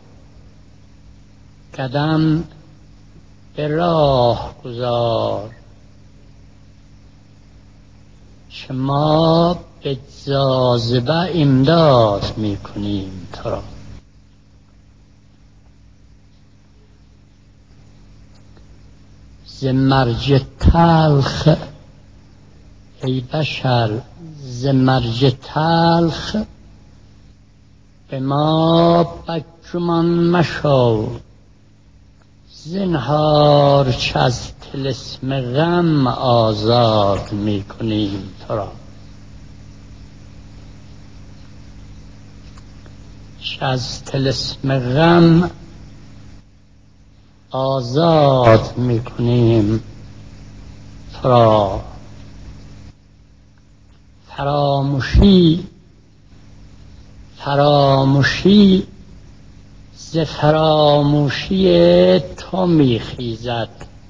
قدم به راه گذار، که ما به جاذبه امداد میکنیم تو را. ز مرج تلخ ای بشر، ز مرج تلخ به ما بدگمان مشو، زنهار چه از طلسم غم آزاد میکنیم تو را. چه از طلسم غم آزاد میکنیم تو را. فراموشی فراموشی ز فراموشی تو میخیزد،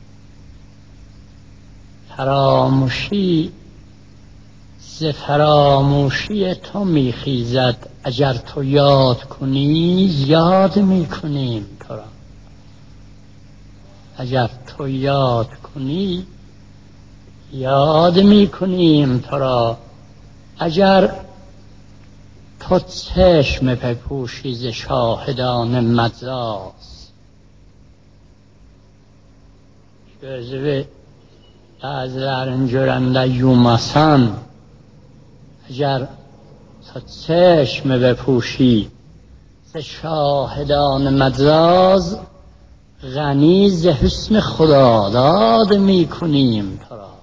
فراموشی ز فراموشی تو میخیزد. اگر تو یاد کنی یاد میکنیم تو را. اگر تو یاد کنی یاد میکنیم تو را. اگر تو چشم بپوشی ز شاهدان مجاز، gözü bazıların görəndə yumasan, اگر تو چشم بپوشی ز شاهدان مجاز، غنی ز حسن خداداد میکنیم تو را.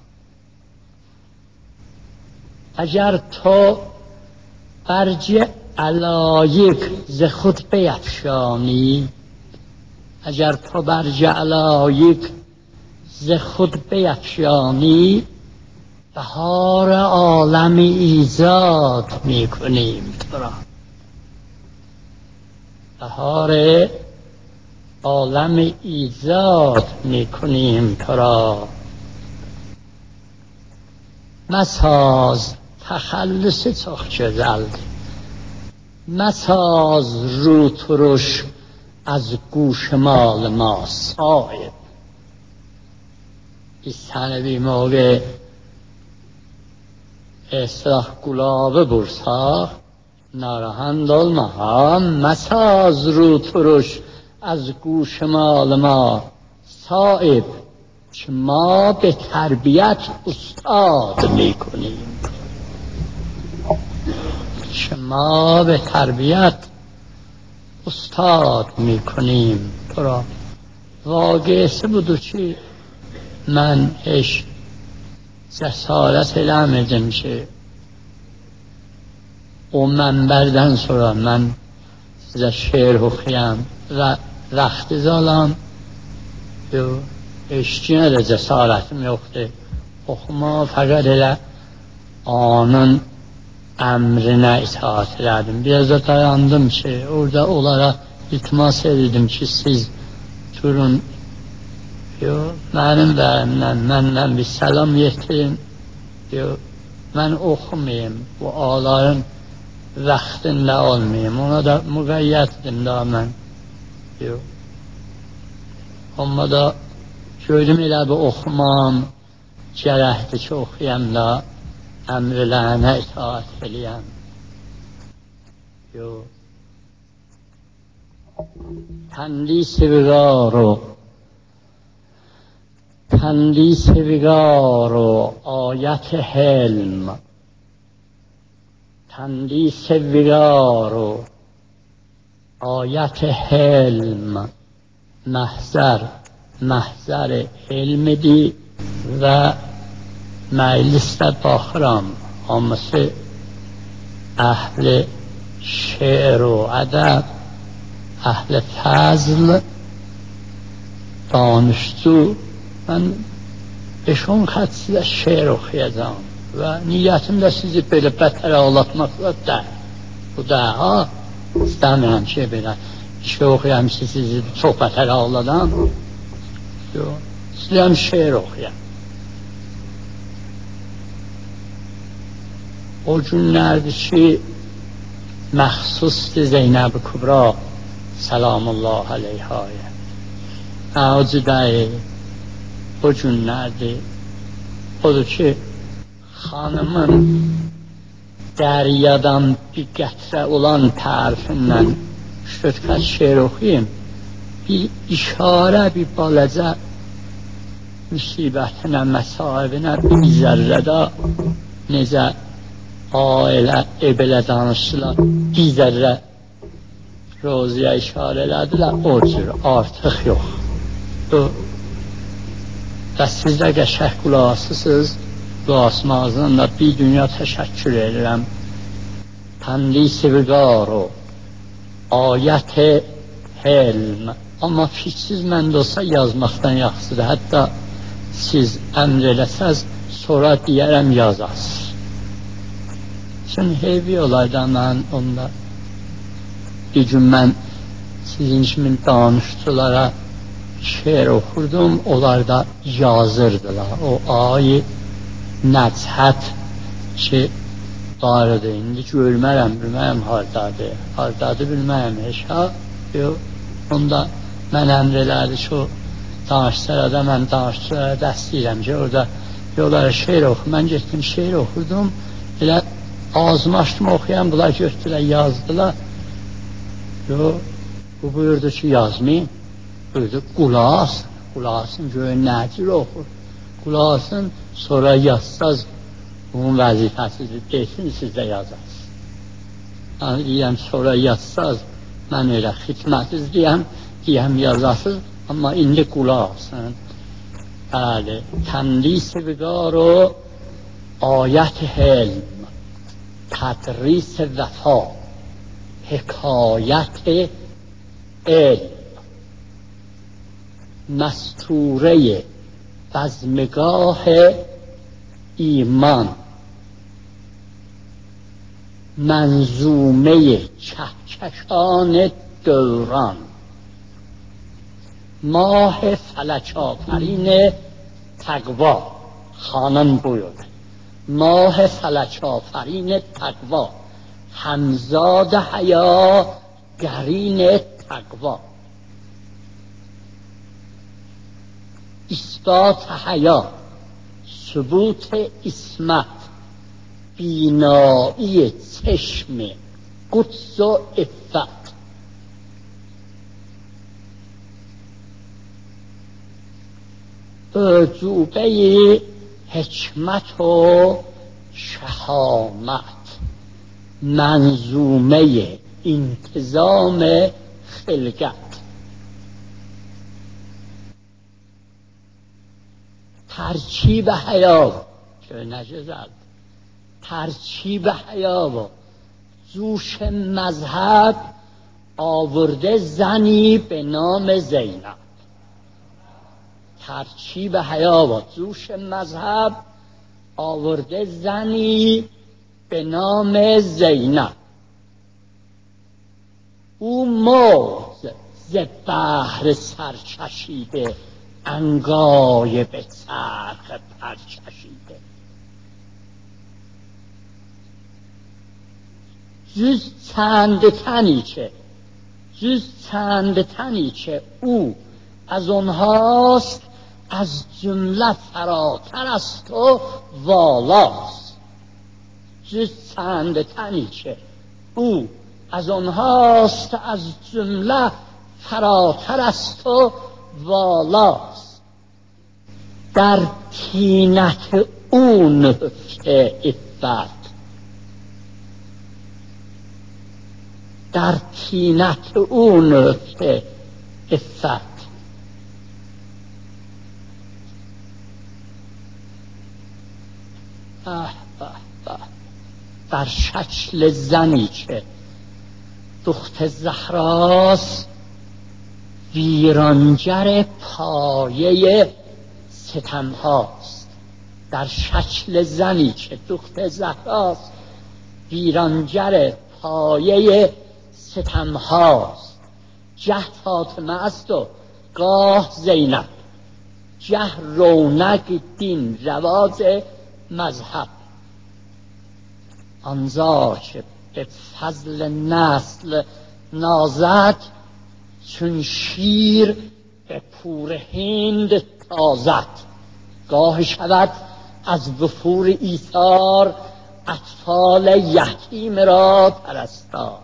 اگر تو برج علایق ز خود بیفشانی، اگر تو برج علایق ز خود بیفشانی، بهار عالم ایجاد میکنیم تو را. بهار عالم ایجاد میکنیم تو را. مساز تخلص çok güzeldi، مساز رو ترش از گوشمال ما صایب. biz səni bir موقع اصلاح گلابه bursaq narahat olma ha. مساز رو ترش از گوشمال ما صایب، که ما به تربیت استاد میکنیم، که ما به تربیت استاد میکنیم تو را. واقعیت budur ki mən heç cəsarət eləmirdim ki o mənbərdən sonra mən sizə şeir oxuyam və vaxtınız alam. Heç kimə də cəsarətim yoxdur. Oxuma fəqət elə anın əmrinə itaat elədim. Biraz da dayandım ki, orada onlara iltimas edirdim ki, siz durun, mənim bərimdən, məndən bir səlam yetirin. Mən oxumayım, bu ağların vaxtında olmayayım. Ona da müqəyyətdim da mən. Amma da gördüm elə bir oxumam gərəkdir ki, oxuyam da əmrlərinə itaat eləyəm. تندیس وقار و آیت حلم، تندیس ویرار و آیت حلم محضر علم دی و مجلس باخرام آمسه اهل شعر و ادب، اهل فضل، دانشجو. من بهشون خط şeir okuyacağım ve niyetim de sizi böyle beter ağlatmakla da. Bu da ha istemiyorum şey böyle. İşte okuyayım sizi çok beter ağladan. Yok. İstedim şiir okuyayım. O günlerdi ki məxsusdur Zeynəb-i Kubra selamullah aleyhaya. O cüdəyi o günlərdir. Odur ki xanımın dəryadan bir qətrə olan tərifindən 3-4 xətt şeir oxuyayım. Bir işarə, bir balaca müsibətinə, məsahibinə bir zərrədə necə ailə, ebelə danışdılar, bir zərrə roziyə işarə elədilər, o cür, artıq yox. Və siz də qəşəng qulaqsısınız, qulaqsmağızdan da bir dünya təşəkkür edirəm. Tandis-i vüqar o, ayət helm. Amma fiksiz məndə olsa yazmaqdan yaxşıdır. Hətta siz əmr eləsəz, sonra deyərəm yazasız. Üçün heyvi olaydı mən onda. Bir gün mən sizin kimi danışçılara şeir okurdum, onlar da yazırdılar. O ayı nəcət ki vardı, indi görmərəm, bilmərəm hardadır, bilmərəm heç ha. Yox, onda mən əmr elədi ki, o danışçılara, mən danışçılara dəst deyirəm ki, orada yollara şeir oxu. Mən getdim, şeir okurdum, elə ağzımı açdım oxuyan, bunlar götdülər, yazdılar. Yox, bu buyurdu ki, yazmayın. Buyurdu, qulaqsın, görün nəcür oxur. Qulaqsın, sonra yazsaz, bunun vəzifəsidir, desin, siz də yazarsınız. Yəni, deyəm, sonra yazsaz, mən elə xidmətiz deyəm, yazasız, amma indi qulaqsın. Bəli, tandis-i vüqar o, ayət helm, tədris-i vəfa, hekayət علم، مستوره بزمگاه ایمان، منظومه کهکشان دوران، ماه فلک آفرین تقوا. خانم buyurdu. ماه فلک آفرین تقوا، همزاد حیا گرین تقوا. اثبات حیا، ثبوت عصمت، بینایی چشم قدس و عفت. اعجوبه حکمت و شهامت، منظومه انتظام خلقت. ترکیب حیا که نجزد، ترکیب حیا و جوش مذهب آورده زنی به نام زینب. ترکیب حیا و جوش مذهب آورده زنی به نام زینب. او موج ز بحر سرچشیده، عنقای به چرخ پرچشیده. جز چند تنی که او از آنهاست، از جمله فراتر است و والاست. جز چند تنی که او از آنهاست، از جمله فراتر است و والاست. در طینت او نهفته عفت، در طینت او نکته عفت. در شکل زنی که دخت زهراست، ویرانگر پایه ستم هاست. در شکل زنی که دخت زهراست، ویرانگر پایه ستم هاست. جه فاطمه است و گاه زینب، جه رونق دین رواز مذهب. آنزا که به فضل نسل نازد، چون شیر به پور هند تازد. گاه شود از وفور ایثار، اطفال یتیم را پرستار.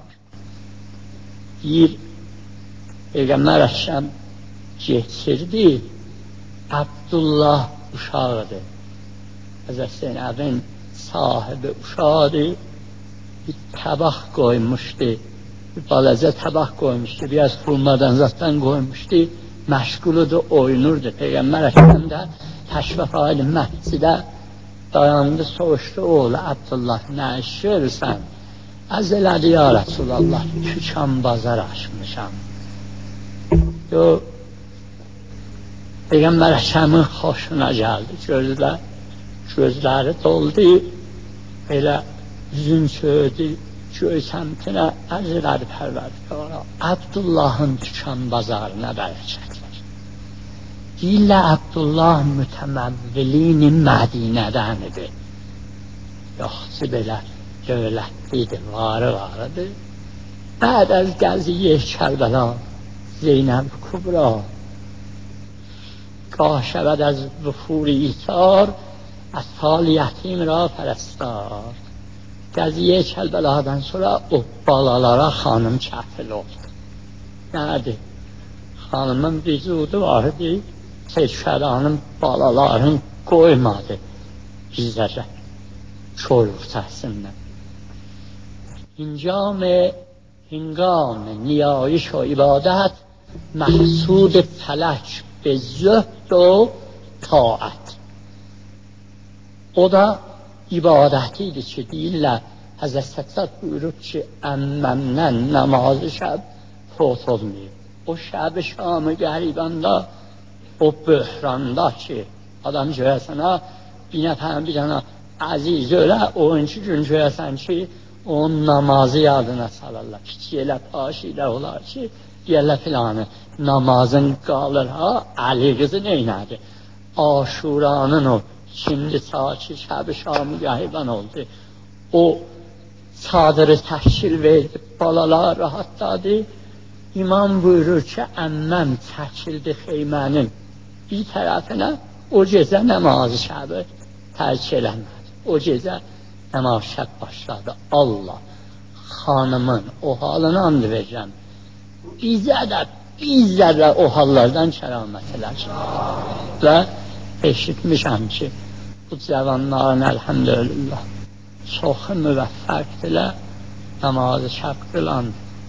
Peyğəmbər keçirdi, Abdullah uşağıdır. Həzrət Zeynəbin sahibi uşağıdır. Bir tabaq koymuşdu, bir balaca tabaq koymuşdu, biraz xurmadan zatdan koymuşdu. Məşğuludu, oynurdu. Peyğəmbər Əkrəm də təşrif aydı məscidə, dayandı, soruşdu oğlu Abdullah, nə iş görürsən? Az elədi ya Rasulallah, tükan bazar açmışam. Peyğəmbər Əkrəmin xoşuna gəldi, gözləri doldu, elə üzün çöydü, göy səmtinə ərz elədi Pərvərdigara. Abdullahın tükan bazarına bərəkət ver. Deyirlər Abdullah mütəməvvilin Mədinədənidir. Yoxsa belə dövlətlidir, varıdır. Bəd az Qəziyə Kərbəla Zeynəb Kubra گاه شود از وفور ایثار، اطفال یتیم را پرستار. قضیه Kərbəladan sonra o balalara xanım kəfil oldu. Nədir? Xanımın vücudu vardı, Seçfəranın balaların qoymadı bizlərə çoluq səsindən. هنگام نیایش و عبادت، محسود فلک به زهد و طاعت. O da ibadətiydi ki, deyirlər, Həzrət Səccad buyurub ki, əmməmdən namazı şəb fot olmayıb. O şəb-i şam-ı qəribanda, o böhranda ki, adam görəsən ha, bir dənə əziz ölə, oyuncu gün görəsən ki, onun namazı yadına salarlar. Kiçik elə paş ilə olar ki, deyərlər filanı, namazın qalır ha, Əli qızı neynədi? Aşuranın o, şimdi saati şəb-i şam-ı qəribən oldu. O çadırı təşkil verdi, balalar rahatladı. İmam buyurur ki, əmməm çəkildi xeymənin bir tərəfinə, o gecə namazı şəbi tərk eləmədi. O gecə namazı şəb başladı. Allah, xanımın o halını and verirəm, bizə də o hallardan kəramət eləsin. Və eşitmişəm ki, bu cavanların əlhəmdülillah çoxu müvəffəqdirlər, namazı şəb qılan.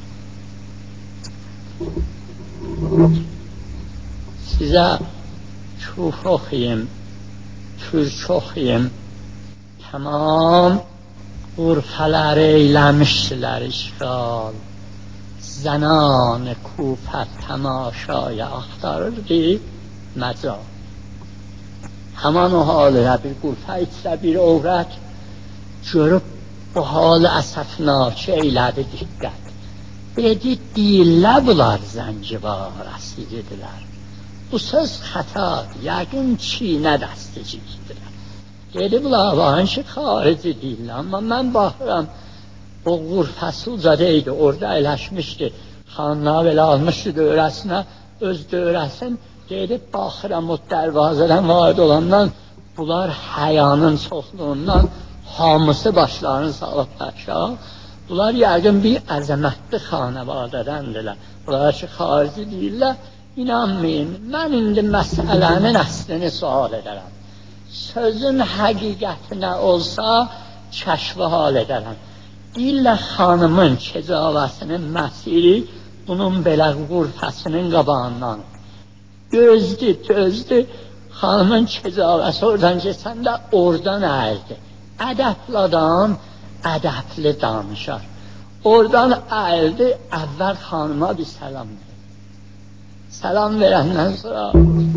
Sizə Kuf oxuyum, Türk oxuyum. Tamam غرفələri eyləmişdilər işğal. زنان کوفت تماشای axtarırdı مجال. Haman o halıya bir qurfa içsə bir övrət görüb bu halı əsəfnakı eylədi diqqət. Dedi, deyirlər bunlar zəncibar əsiridirlər. Bu söz xətadır, yəqin Çinə dəstəcikdirlər. Dedi, bunlar varın ki, xarici deyirlər, amma mən baxıram, o qurfəsi ucadaydı, orada əyləşmişdi. Xanlar belə almışdı dövrəsinə, öz dövrəsin. Dedi, baxıram o dərvazədən varid olandan, bunlar həyanın çoxluğundan hamısı başlarını salıb aşağı. Bunlar yəqin bir əzəmətli xanəvadədəndirlər. Bunlar ki, xarici deyirlər, inanmayın. Mən indi məsələnin əslini sual edərəm. Sözün həqiqətinə olsa, kəşfi hal edərəm. İllə xanımın kecavəsinin məsiri bunun belə qurfəsinin qabağından gözdü. Xanımın kecavəsi oradan keçəndə oradan əyildi. Ədəbli adam, ədəbli danışar. Oradan əyildi, əvvəl xanıma bir səlam verdi. Səlam verəndən sonra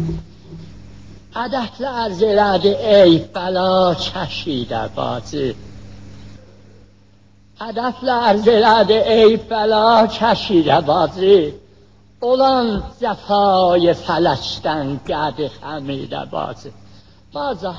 ədəbli ərz elədi, ey bəla kəşidə bacı. Ədəbli ərz elədi, ey bəla kəşidə bacı. Olan cəfای fələkdən qədi xəmidə bacı. Bacı,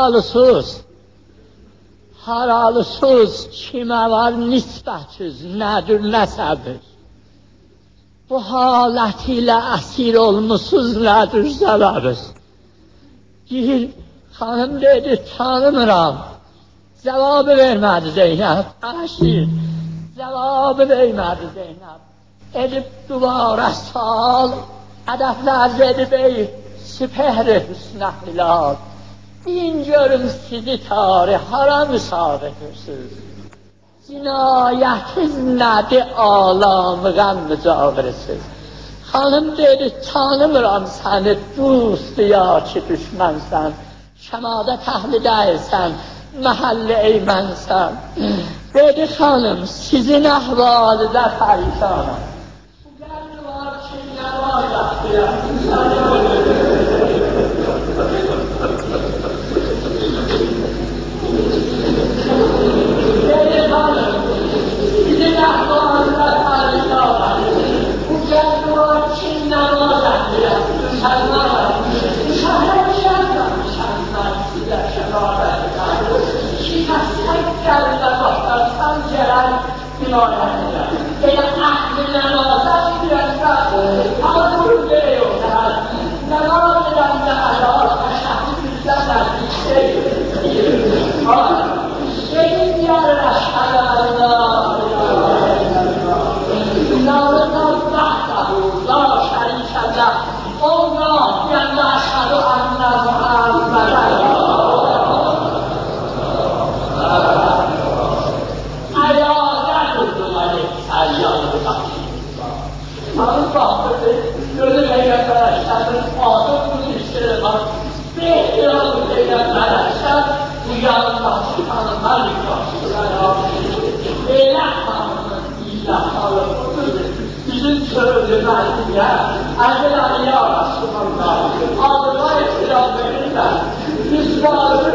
haralısız, kimə var nisbətüz, nədir nəsəbir? Bu halət ilə əsir olmuşsuz, nədir səbəbir? Deyir, xanım dedi, tanımıram. Cavabı vermədi Zeynəb, əşir, cavabı vermədi Zeynəb. Edib duvara sal, ədəblər edib ey süpəhri hüsnə hilal. Deyin görüm sizi tarih hara müsaad edirsiniz? Cinayətiz nədir alamı qəm mücavirisiz? Xanım dedi, tanımıram səni, dost ya ki düşmənsən. Şəmada təhli dəyilsən, məhəlli eymənsən. Dedi xanım, sizin əhvalıda pərişanım. Sizin əhvalıda pərişanım. Bu gəldi var ki, namaz etdirəm, müsəlmanım. Şəhər şəhərdən sizə şəradə edəm. Ki, təsək gəldə başlarsan gələn günayətlə. Elə əhli namazət birəndən, tanrı deyirlər. Namaz edəndə əlal təşəhli bizdən ərdik deyir. Deyin yarın əşhədəndə, İnanırlar vahdahu, la şərikələ, Allah deyəndə əşhədu ənnə Muhammədən. Əyazət oldular, əyyazət. Tanrı baxırdı, gözü Peyyəmbər əşhədin adı bunu işləri var. Behtiramı Peyyəmbər əşhəd, bu yanındakı tanımlar yıklaşırlar. Elə tanımın ilə tanımıdır. Bizim sözümüzü ya, əzəl ya Rasulullah, adına etiraz verirlər. Biz varırıq,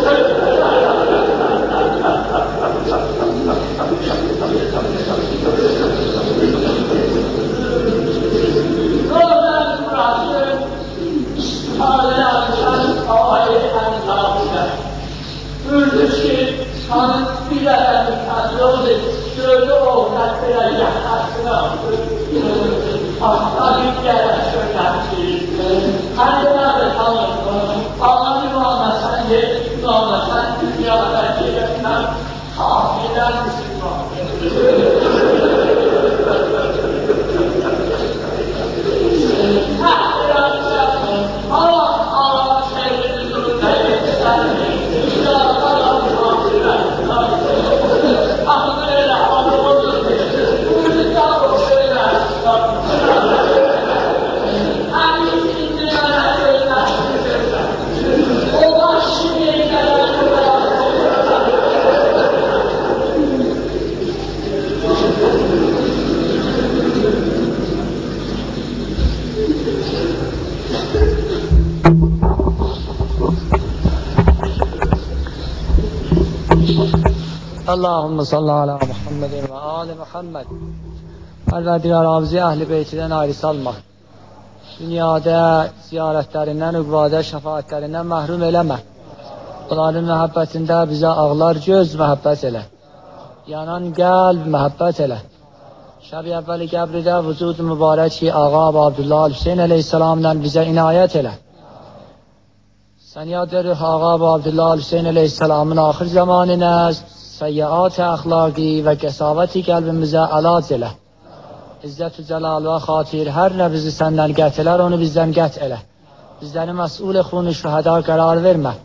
Gözden burası, istifadelerden ayeten zabıda. Ürdü ki, sanık bir adamı kadrodu, şöyle oğlan bile yakasını aldı. Hasta bir yere söylendi. Anneler tanıdı, Allah'ın olmasan yerin olmasan dünyada yerinden kafirler Müslüman. Allahümme salli ala Muhammedin ve ali Muhammed. Pərverdigar Abizi Əhl-i Beytidən ayrı salma. Dünyada ziyarətlərindən, üqvada şəfaətlərindən məhrum eləmə. Onların məhəbbətində bizə ağlar göz məhəbbət elə. Yanan qəlb məhəbbət elə. Şəb-i əvvəli qəbridə vücud mübarək ki, Ağa Abdullah Hüseyin əleyhissalamla bizə inayət elə. Sən yad verir Ağa Abdullah Hüseyin əleyhissalamın axır zamanına səyyiat-i əxlaqi və qəsavəti qəlbimizə əlac elə. İzzət-ü cəlal və xatir hər nə bizi səndən qət elər, onu bizdən qət elə. Bizləri məsul-i xun-i şühəda qərar vermə.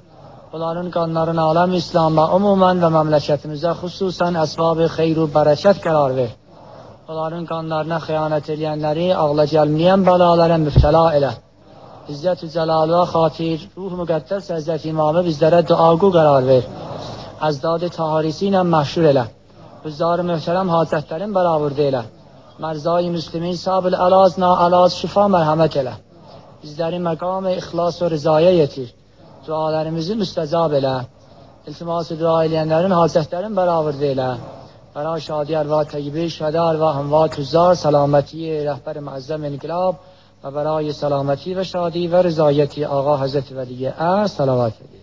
Onların qanlarını aləm İslam'a umumən və məmləkətimizə xüsusən əsbab-ı xeyr və bərəkət qərar ver. Onların qanlarına xəyanət edənləri ağla gəlməyən bəlalara mübtəla elə. İzzət-ü Cəlaluğa xatir ruh müqəddəs Həzrət İmamı bizlərə duagu qərar ver. Əzdad-ı taharisi ilə məşhur elə. Hüzzar-ı möhtərəm hacətlərin bərabırdə elə. Mərzai müslimin sabil əlaz naəlaz şifa mərhəmət elə. Bizləri məqam-ı ixlas və rızaya yetir. Dualarımızı müstəcab elə. İltimas-ı dua eləyənlərin hacətlərin bərabırdə elə. Bəra şadi ərva təyyibi, şədə ərva hənva tüzzar, salaməti rəhbər-i müəzzəm inqilab və bərای salaməti və şadi və rızayəti Ağa Həzrət Vəliyə salavat edir.